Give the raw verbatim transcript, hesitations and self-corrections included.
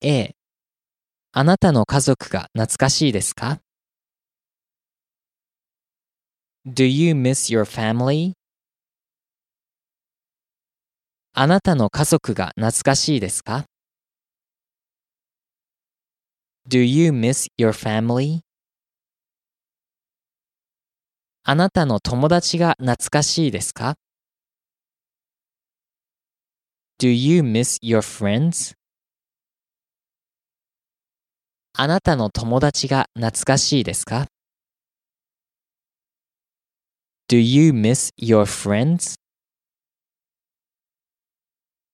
A、あなたの家族が懐かしいですか？ Do you miss your family? あなたの家族が懐かしいですか？ Do you miss your family? あなたの友達が懐かしいですか？ Do you miss your friends? あなたの友達が懐かしいですか？ Do you miss your friends?